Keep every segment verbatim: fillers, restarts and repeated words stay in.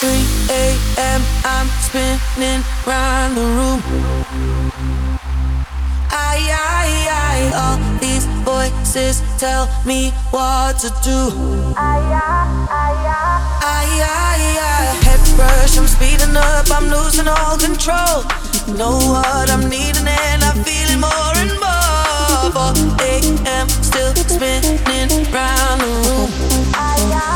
three a m I'm spinning round the room. I, I, I, all these voices tell me what to do. I, I, I, head rush, I'm speeding up, I'm losing all control. Know what I'm needing and I'm feeling more and more. four a m still spinning round the room. I,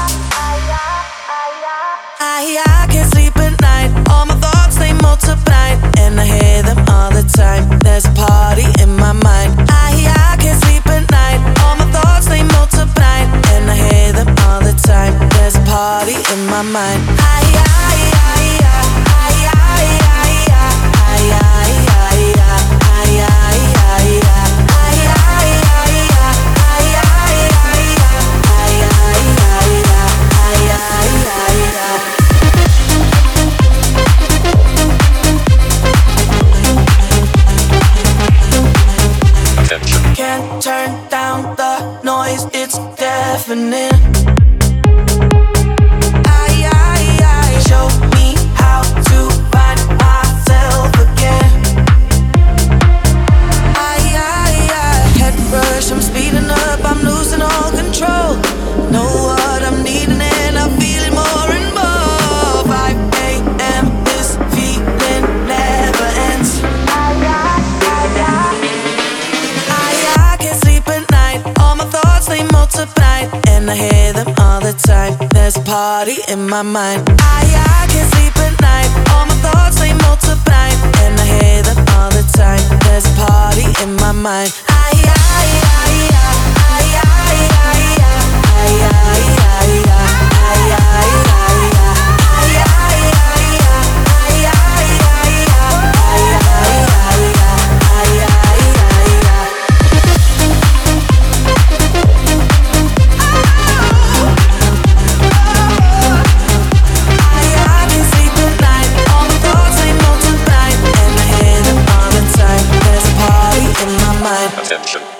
I can't sleep at night, all my thoughts they multiply, and I hear them all the time. There's a party in my mind. I, I can't sleep at night, all my thoughts they multiply, and I hear them all the time. There's a party in my mind. I, I, I, I, I, I, I, can't turn down the noise, it's deafening. I, I, I, show me how to find myself again. I, I, I, head rush, I'm speeding up, I'm losing all control. Know what I'm needing and I'm feeling more and more. five a m, this feeling never ends. I, I, I, I, I can't sleep at night, all my thoughts they multiply, and I hear them all the time. There's a party in my mind. I, I can't sleep at night, all my thoughts they multiply, and I hear them all the time. There's a party in my mind. I, I, I, I, I, I, Attention.